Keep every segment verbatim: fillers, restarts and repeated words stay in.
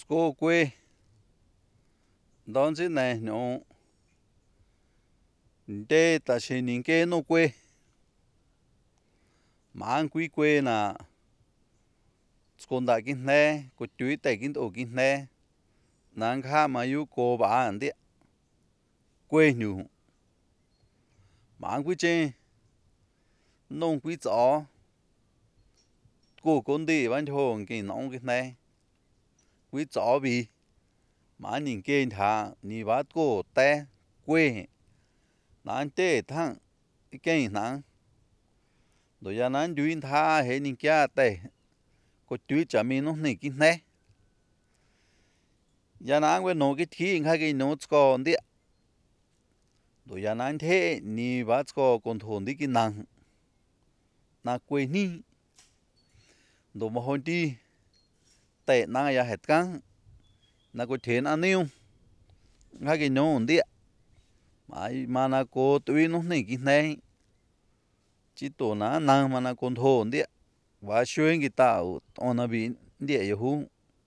Cô quê đón xin này nó đê ta xin những cái nó quê mang quý quê là con đại kinh nè có chuối tại kinh tổ kinh nè nàng kha mà yêu cô bà anh đấy quê nhủ mang quý chê nông quý chó cô con đi vẫn thôi cái nông cái nè quý chó bị mà nhìn cái thà nhìn bắt cô té quê nàng tê thằng cái nàng rồi giờ nàng đuôi tha hệ nhìn kia té có chuối chả mình nó này kinh nè giờ nàng quên nó cái thi khai cái nó con đấy rồi giờ nàng thế ni bắt có con thôn đi cái nàng na quê ni đồ mà hồi đi tệ na ya hết căng na có tiền ăn nhiêu khai cái nó đấy mà mà na có tụi nó này cái này chỉ tổ na nàng mà na con thôn đấy và xuyên cái tàu on na bị địa yêu hú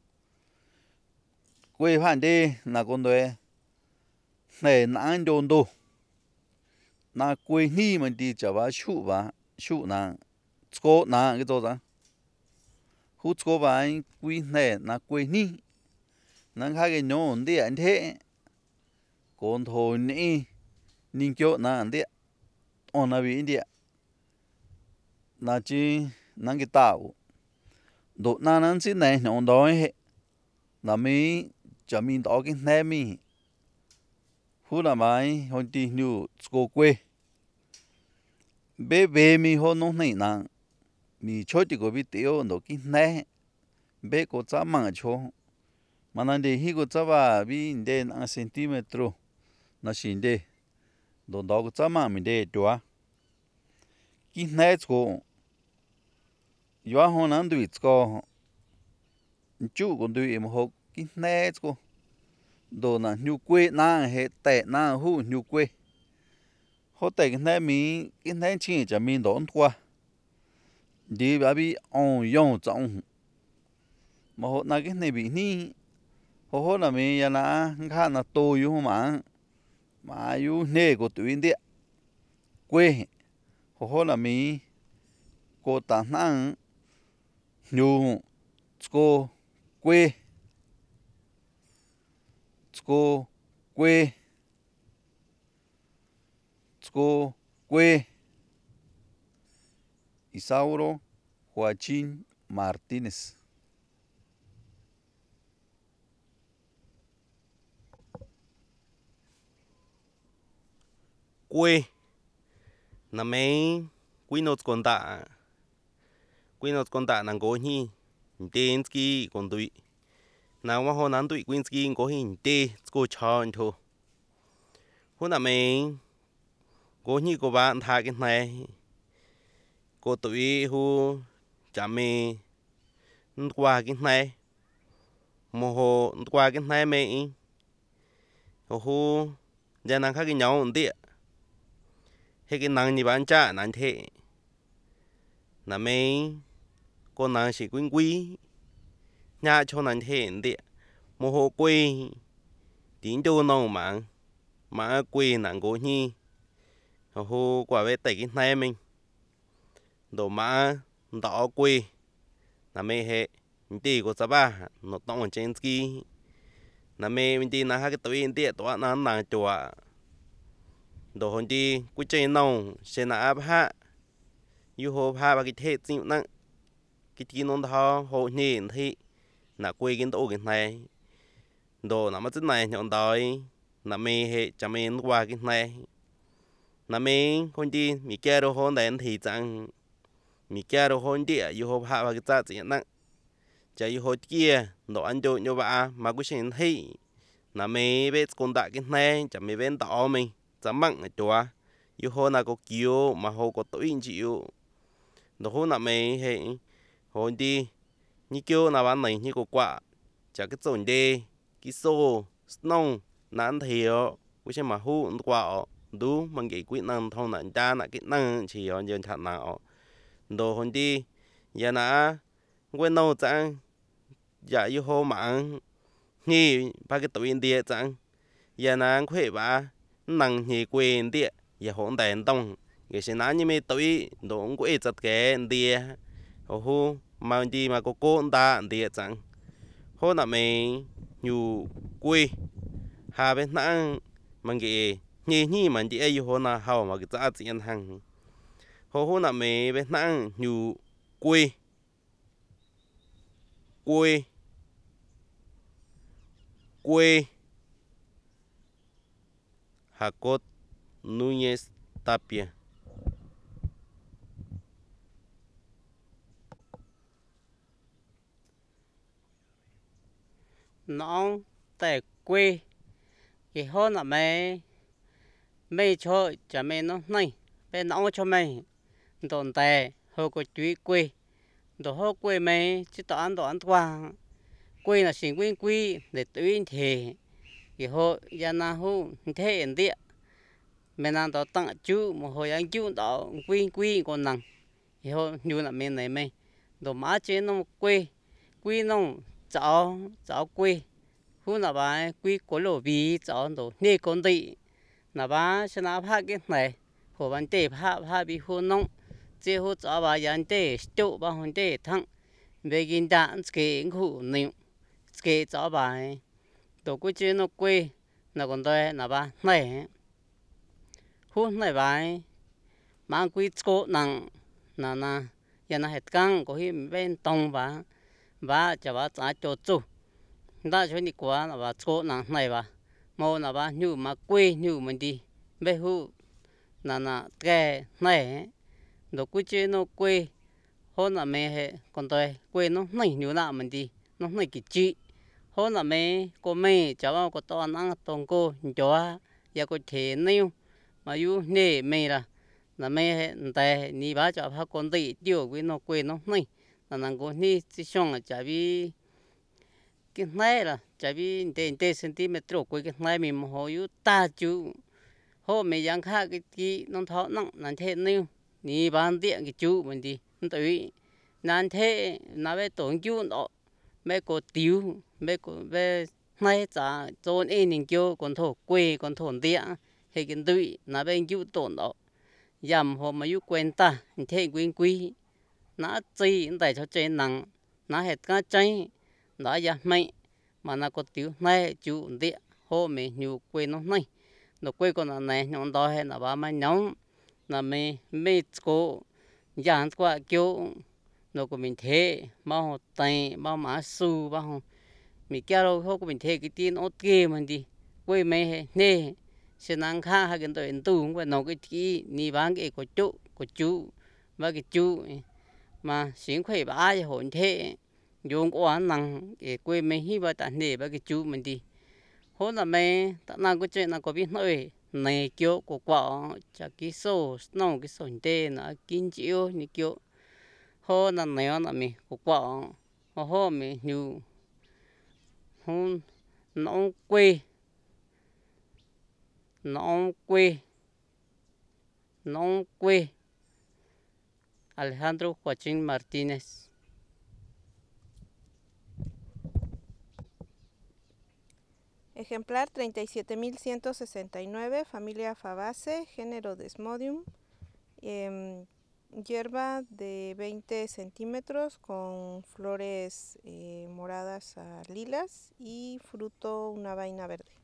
quê phản đi na con đôi này nàng đồn đồ na quê ni mà đi chả vào sụ và sụ na cô na cái chỗ đó hút cô bài quê này na quê ni nàng khai cái nó đi anh thế con thôn ní ninh kiệu na anh đấy on na bị địa na chi nàng cái tàu độ na nàng xin này nó đói là mi chả mi đó cái này mi hút là mai hồi đi nu cô quê bé bé mi hồi nó này nàng mi cho thì có biết tiêu nó cái này bé có chả mang cho mà nàng để hi có chả ba bi đến ăn centimetro na xin để đồ đó có chả mang mình để đua cái này có yo ho nan đuổi có chú con đuổi em học cái này có đồ na nhu quê na hệ tệ na hu nhu quê họ tệ cái này mi cái này chỉ cho mình đón qua đi bà bị ông yong trong mà họ na cái này bị ni họ họ là mình ya na khá là to yêu mà mà yêu nè của tụi đi quê họ họ là mình có tảng năng nhu cô quê cô quê cô quê Isauro Joaquín Martínez. Quê là mấy quý nốt con tạ quý nốt con tạ nàng có hi tên ski con tụi nào mà họ nán tụi quên ski có hi tên cô chọn thôi hôm nào mấy có hi của bạn thà cái này cô tụi hu chả mê qua cái này mà họ qua cái này mấy họ hu giờ nàng khác cái nhau một tí hay cái nàng như bạn cha nàng thế là mấy con nàng chỉ quý quý nhà cho nàng thế đi một hồ quê tiếng đô nông mà mà quê nàng cố nhi hồ quả về tây cái này mình đồ mà đỏ quê là mấy hệ mình đi của sa ba nó tông ở trên ski là mấy mình đi là hai cái tuổi đi tuổi nó nàng chùa đồ hồn đi quý chơi nông sẽ là áp hạ yêu hồ ha và cái thế chịu nặng cái tí nông thọ hồ nhìn thì là quê cái tổ cái này đồ nó mà rất này nhọn đói là mê hệ cho mình qua cái này là mê hôn đi mi kia đồ hôn đến thì chẳng mi kia đồ hôn địa yêu hồ ha và cái giá trị nặng cho yêu hồ kia đồ ăn đồ như vậy mà quý chơi thấy là mê biết con đại cái này cho mê bên tỏ mình dám mặn ở chùa yêu hồ là có kiêu mà hồ có tuổi chịu đồ hồ là mê hệ hôn đi như kêu là bạn này như có quả chả cái trộn đê cái xô snow nán thiểu quý xem mà hú quả đủ mang cái quyết năng thông nạn cha là cái năng chỉ ở dân thật nào đồ hôn đi giờ nã quên đâu chẳng dạ yêu hồ mạng nhì ba cái tuổi địa chẳng giờ nàng khỏe ba nàng nhì quên địa giờ hỗn đèn đông cái xin nói như mấy tuổi đồ quê chặt cái địa hồ hồ mà đi mà có cô ta địa chẳng hồ là mình nhu quê hà bên nàng mà cái nhì nhì mà đi ai hồ na hào mà cái giá trị hàng hồ hồ là mình bên nàng nhu quê quê quê Jacob Núñez Tapia. Nó tại quê cái hôm là mày mày chơi cho mày nó này bên nó cho mày tồn tại hồ có chuối quê đồ hồ quê mày chỉ tao ăn đồ ăn qua quê là sinh quyên quy để tuyên thì cái hồ gia na hồ thế hiện địa mày đang tao tặng chú một hồi ăn chú đó quyên quy còn nặng cái hồ như là mày này mày đồ má trên nó quê quy nó cháu cháu quê hu là bà quy cố lộ vì cháu đồ nê con đi là bà sẽ nào phát cái này hồ văn tê phát phát bị hu nông chế hu cháu bà yan tê chỗ bà hôn tê thăng về kinh đạn cái hủ niệm cái cháu bà đồ quy chế nó quê là còn đây là bà này hu này bà mang quy cố nặng là na yan là hết căng có hiện bên tông bà bà cho bà trả cho chú đã cho đi qua là bà cố nặng này bà mô là bà như mà quê như mình đi bé hu là là cái này đồ quy chế nó quê hôm là mẹ hệ còn tôi quê nó này như nào mình đi nó này cái chị hôm là mẹ cô mẹ cháu bao có to năng tông cô cho ya có thể nêu mà yu nè mẹ là là mẹ hệ tại ni bà cháu phát con đi tiêu quê nó quê nó này là nàng cô ni chỉ xong là chả vì cái này là chả vì đến đến cm quê cái này mình hồ yu ta chú hồ mẹ giang khác cái cái nó thọ nặng là thế nêu ni bán điện cái chú mình đi tới nan thế na về tổn chú đó mấy cô tiêu mấy cô về nay trả cho nên những kiểu còn thổ quê còn thổ địa hay cái tụi na về chú tổn đó dầm hồ mà chú quen ta thế quen quý nó chi tại cho chơi nặng nó hết cá chơi đó giờ mày mà nó có tiêu này chú địa hồ mẹ nhiều quê nó này nó quê con là này nhon đó hay là ba mai nhóm là mẹ mẹ cô dàn qua kiểu nó của mình thế bao tay bao mã su bao mình kéo đâu có mình thế cái tiền ốt kia mình đi quê mẹ nè sẽ năng khá hay cái tuổi tu cũng nó cái tí ni bán cái của chú của chú và cái chú mà xin khỏe ba cho hồn thế dùng quá năng cái quê mẹ hi và tận nè và cái chú mình đi hôm là mẹ tận năng cái chuyện là có biết nói này kiểu của quả chả cái số nó cái số tê nó kinh chịu như kiểu hồ là này là mình của quả hồ hồ mình nhiều hôm nó quê nó quê nó quê Alejandro Joaquín Martínez. Ejemplar treinta y siete mil ciento sesenta y nueve, familia Fabaceae, género Desmodium, eh, hierba de veinte centímetros con flores eh, moradas a lilas y fruto una vaina verde.